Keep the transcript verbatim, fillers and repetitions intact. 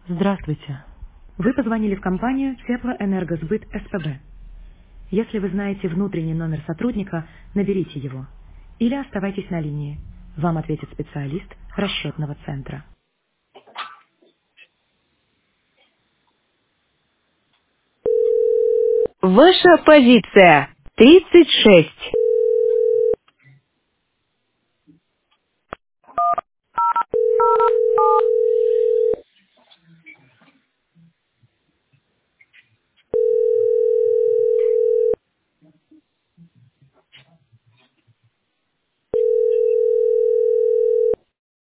Здравствуйте. Вы позвонили в компанию Теплоэнергосбыт СПБ. Если вы знаете внутренний номер сотрудника, наберите его. Или оставайтесь на линии. Вам ответит специалист расчетного центра. Ваша позиция тридцать шесть.